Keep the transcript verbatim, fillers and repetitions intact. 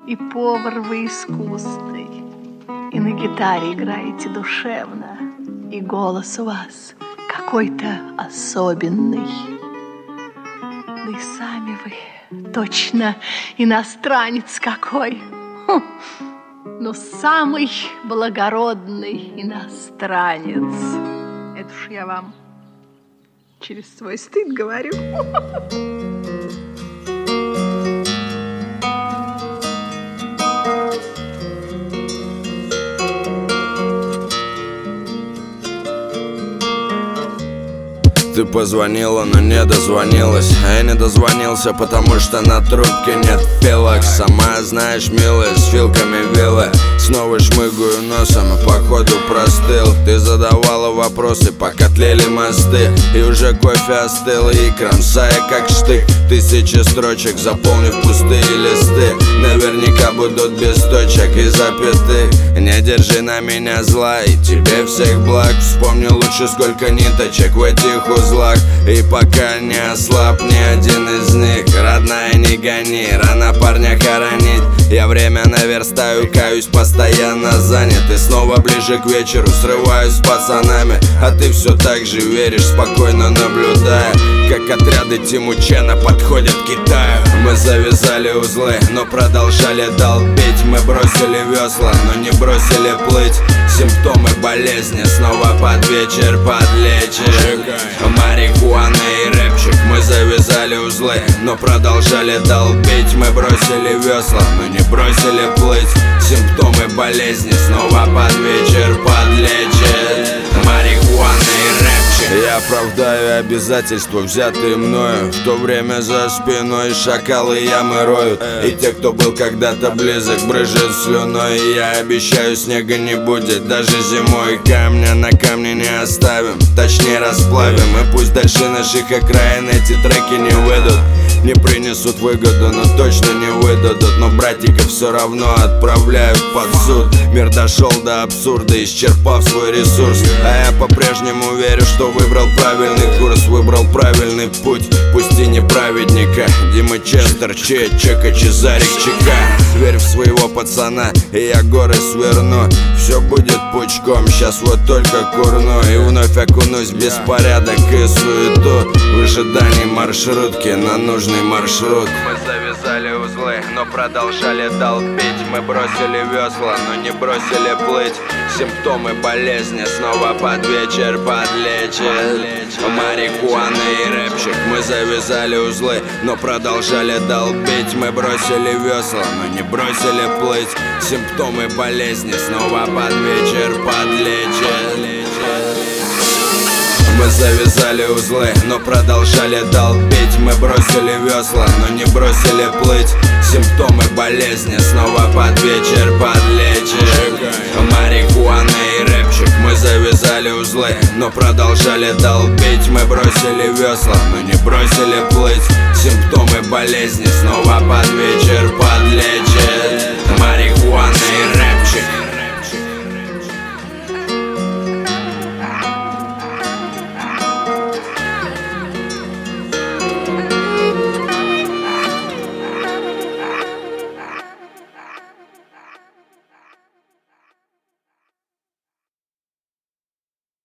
И повар вы искусный, и на гитаре играете душевно, и голос у вас какой-то особенный. Да и сами вы точно иностранец какой. Хм. Но самый благородный иностранец. Это уж я вам через свой стыд говорю. Ты позвонила, но не дозвонилась. А я не дозвонился, потому что на трубке нет пилок. Сама знаешь, милая, с вилками вилы. Снова шмыгаю носом, и походу простыл. Ты задавала вопросы, пока тлели мосты. И уже кофе остыл, и кромсая как штык. Тысячи строчек, заполнив пустые листы. Наверняка будут без точек и запятых. Не держи на меня зла, и тебе всех благ. Вспомни лучше, сколько ниточек в этих узлах. И пока не ослаб ни один из них. Родная, не гони, рано парня хоронить. Я время наверстаю, каюсь, постоянно занят. И снова ближе к вечеру срываюсь с пацанами. А ты все так же веришь, спокойно наблюдая, как отряды Тимучена подходят к Китаю. Мы завязали узлы, но продолжали долбить. Мы бросили весла, но не бросили плыть. Симптомы болезни снова под вечер подлечит. Марихуана и рэпчик. Мы завязали узлы, но продолжали долбить. Мы бросили весла, но не бросили плыть. Симптомы болезни снова под вечер подлечит. Марихуана и рэпчик. Я оправдаю обязательства, взятые мною. В то время за спиной шакалы ямы роют. И те, кто был когда-то близок, брызжет слюной. И я обещаю, снега не будет даже зимой. Камня на камне не оставим, точнее расплавим. И пусть дальше наших окраин эти треки не выйдут, не принесут выгоду, но точно не выдадут. Но братика все равно отправляют под суд. Мир дошел до абсурда, исчерпав свой ресурс. А я по-прежнему верю, что выбрал правильный курс, выбрал правильный путь, пусть и не праведника. Дима Честер, Че, Чека, Чезарик, Чека. Верь в своего пацана, и я горы сверну. Все будет пучком, сейчас вот только курну. И вновь окунусь в беспорядок и суету, в ожидании маршрутки на нужный маршрут. Мы завязали узлы, но продолжали долбить. Мы бросили весла, но не бросили плыть. Симптомы болезни снова под вечер подлечит. Марихуана и рэпчик. Мы завязали узлы, но продолжали долбить. Мы бросили весла, но не бросили плыть. Симптомы болезни снова под вечер подлечит. Мы завязали узлы, но продолжали долбить. Мы бросили весла, но не бросили плыть. Симптомы болезни снова под вечер подлечит. Марихуана и рэпчик. Мы завязали узлы, но продолжали долбить. Мы бросили весла, но не бросили плыть. Симптомы болезни снова под вечер подлечит.